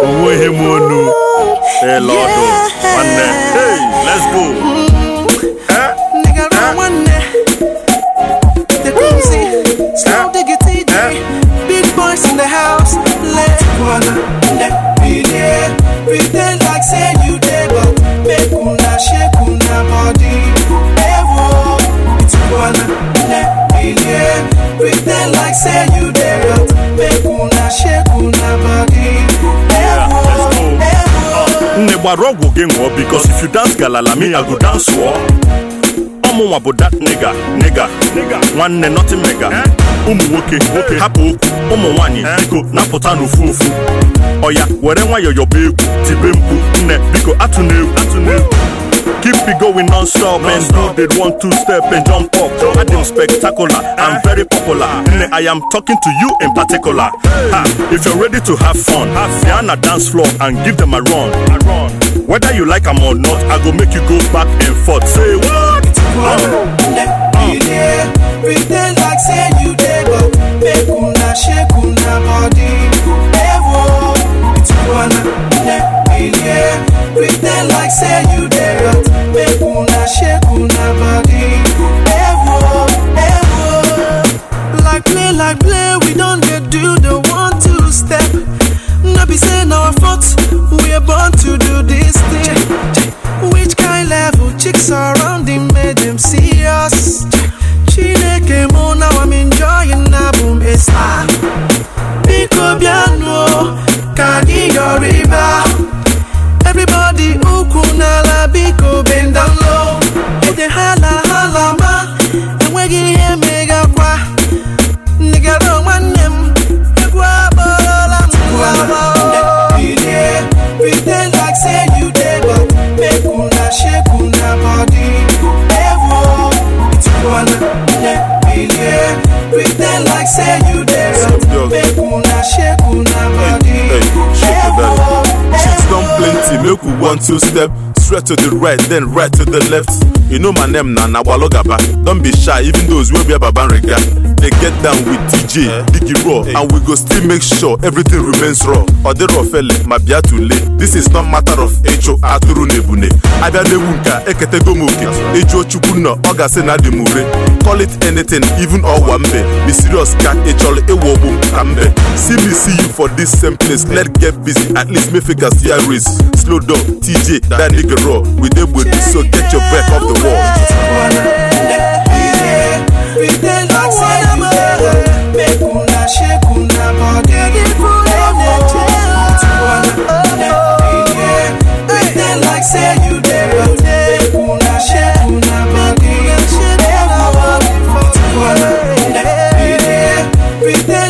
Hey, Lord, one day. Hey, let's go. Nigga, one day. The crazy, slow diggy TJ. Big boys in the house. Let's go. Pretend like say you dead, but make una shake una body. Evo, it's gonna pretend like say you dead, but make una shake una body. Because if you dance galala, me I go dance war. Omo about that nigga. One nothing mega. Woke, hapo, wani, biko, napota no fufu. Oya, wherever your baby, tibempu, biko, atune. Keep it going non-stop and do the 1-2 step and jump up. I am spectacular, I'm very popular. I am talking to you in particular. If you're ready to have fun, be on a dance floor and give them a run. Whether you like them or not, I go make you go back and forth. Say what? Pretend like say you dead, but make una shake una body. Evo, it's gonna pretend like say you dead, but make una shake una body. Evo. Like play, we don't get do the 1-2 step. No be say no fault, we are born to do this thing. Which kind level chicks surrounding made them see us? Chineke mo, now I'm enjoying na boom it's Biko biano, kadi your river. Everybody ukunala biko bend down low. Ede hala ma, and we get here mega kwa. Nigga don't want them, egwa bola mwa. Pretend like say you dead, but make una shake una body. Evo, it's gonna pretend like say you dead, but make una shake una body. Evo. Chicks done plenty, make we 1-2 step. Straight to the right, then right to the left. You know my name na Nawalogaba. Don't be shy, even those where we have a banrega. They get down with DJ, Diggy Raw, and we go still make sure everything remains raw. Ode Rofele, Mabia Tule. This is not matter of Echo Aturu Nebune. Abia Newunka, Ekete Gomoke, Echo Chukuna, Ogasena de Mure. Call it anything, even all wambe. Be serious cat, Echol Ewobum Kambe. See me see you for this same place. Let's get busy, at least make us see a race. Slow down, TJ, that nigga raw. We them with this, so get your back off the wall. Pretend like say you dead, make una shake una body. Pretend like say you dead, make una shake una body. Pretend